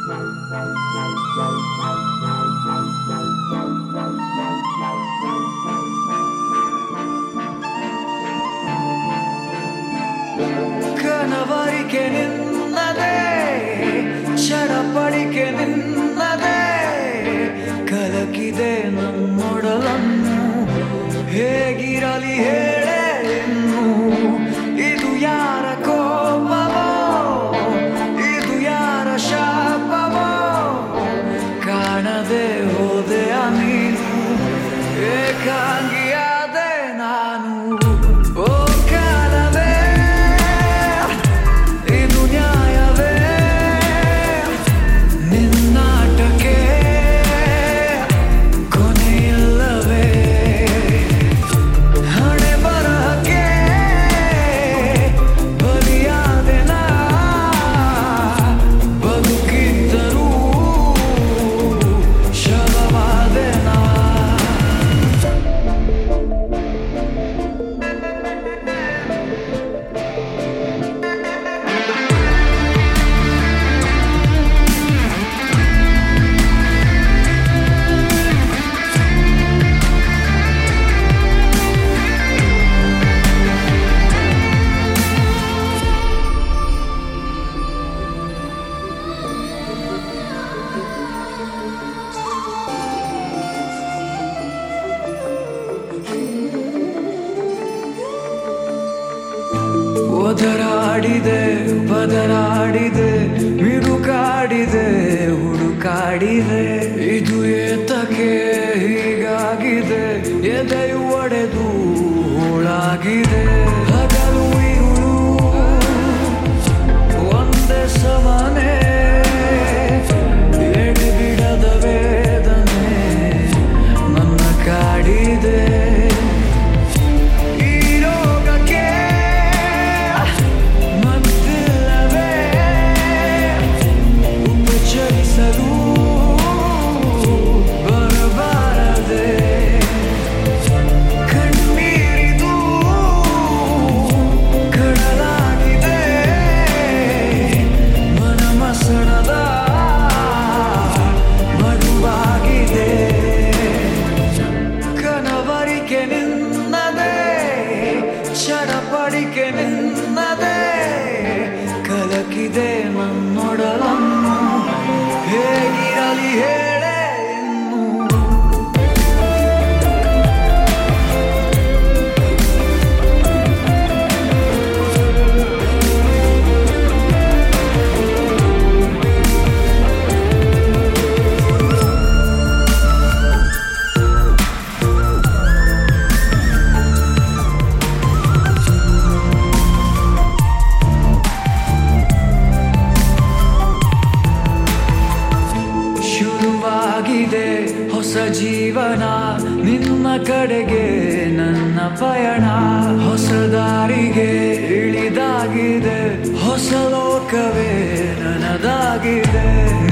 ಕನವರಿಕೆ ನಿನ್ನದೇ, ಚಡಪಡಿಕೆ ನಿನ್ನದೇ, ಕಲಕಿದೆ ನಮ್ಮೊಡಲನ್ನು, ಹೇಗಿರಲಿ ಹೇಳೆ ಇನ್ನು. ಇದು ಯಾರ ಕೋಪವೋ, ಇದು ಯಾರ ಶಾಪವೋ, ಕಾಣದೆ ಹೋದೆಯ ನೀನು, ಏಕಾಂಗಿಯಾದೆ ನಾನು. ಓ ಕಾಲವೇ, ಇದು ನ್ಯಾಯವೇ, ನಿನ್ನಾಟಕ್ಕೆ ಕೊನೆಯಿಲ್ಲವೇ, ಹಣೆ ಬರಹಕ್ಕೆ ಬಲಿಯಾದೆ ನಾ, ಬದುಕಿದ್ದರೂ ಶವವಾದೆ ನಾ. ಒದರಾಡಿದೆ, ಬದಲಾಡಿದೆ, ಮಿಡುಕಾಡಿದೆ, ಹುಡುಕಾಡಿದೆ, ಇದು ಏತಕ್ಕೆ ಹೀಗಾಗಿದೆ, ಎದೆಯು ಒಡೆದು ಹೋಳಾಗಿದೆ. ಹಗಲು ಇರುಳು ಒಂದೇ ಸಮಾನೆ, ಎಡೆಬಿಡದ ವೇದನೆ ನನ್ನ ಕಾಡಿದೆ. ಚಡಪಡಿಕೆ ನಿನ್ನದೇ, ಕಲಕಿದೆ ನನ್ನೊಡಲನ್ನು, ಹೇಗಿರಲಿ ಹೇಳೆ ಇನ್ನು. ಶುರುವಾಗಿದೆ ಹೊಸ ಜೀವನ, ನಿನ್ನ ಕಡೆಗೆ ನನ್ನ ಪಯಣ, ಹೊಸ ದಾರಿಗೆ ಇಳಿದಾಗಿದೆ, ಹೊಸ ಲೋಕವೇ ನನದಾಗಿದೆ.